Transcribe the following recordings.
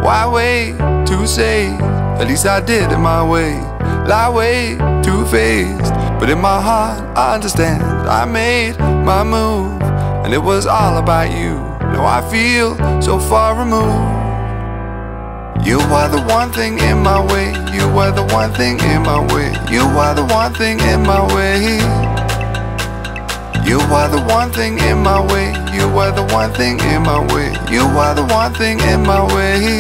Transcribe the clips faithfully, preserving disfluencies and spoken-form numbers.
Why wait to say? At least I did it my way. Lie way too faced, but in my heart I understand. I made my move, and it was all about you. Now I feel so far removed. You are the one thing in my way. You are the one thing in my way. You are the one thing in my way. You are the one thing in my way. You are the one thing in my way. You are the one thing in my way.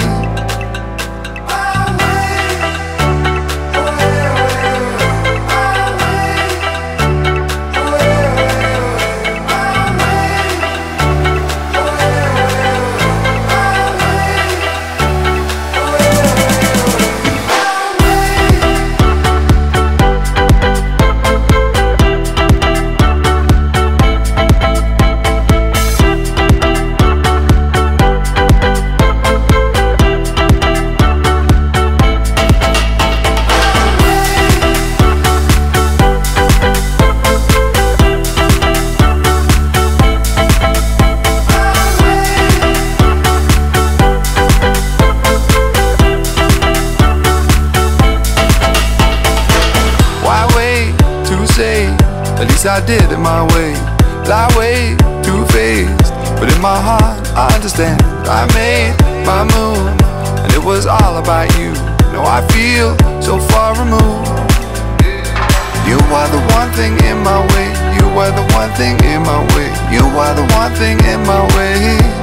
At least I did it my way. Lie way too faced, but in my heart I understand. I made my move, and it was all about you. Now I feel so far removed. You are the one thing in my way. You are the one thing in my way. You are the one thing in my way.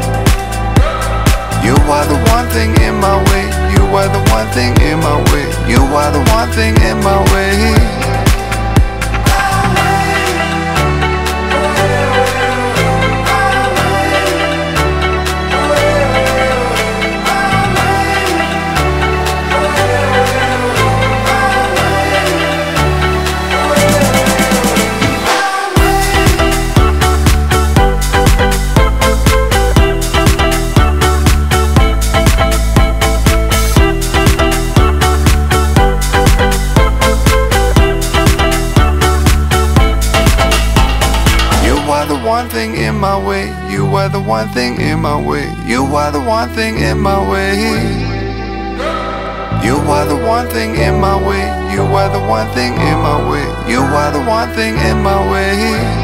You are the one thing in my way. You are the one thing in my way. You are the one thing in my way. You are the one thing in my way. You are the one thing in my way. You are the one thing in my way. You are the one thing in my way. You are the one thing in my way. You are the one thing in my way.